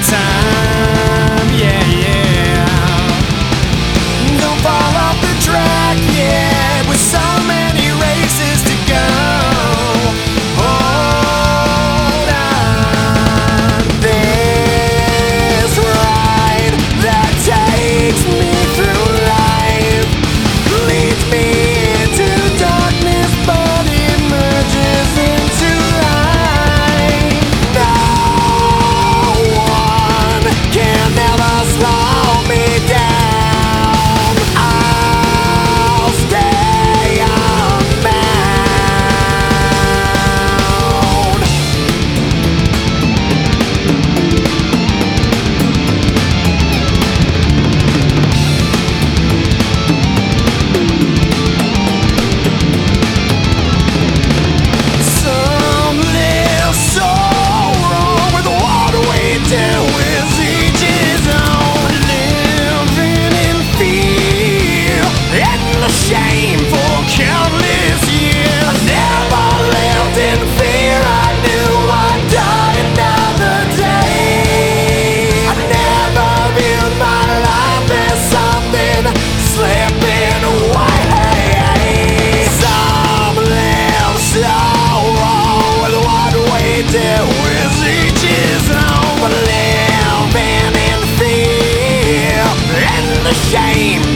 time, yeah, yeah. Don't fall off the track yet, with so many races to go. Hold on, this ride that takes me through life leads me into darkness, but emerges into light. No one can ever slow me down. I'll stay unbound. Some live so wrong with what we do is each his own. Living in fear and the shame for countless years. I never lived in fear, I knew I'd die another day. I never viewed my life as something slipping away. Some live so wrong with what we do is each his own. But living in fear and the shame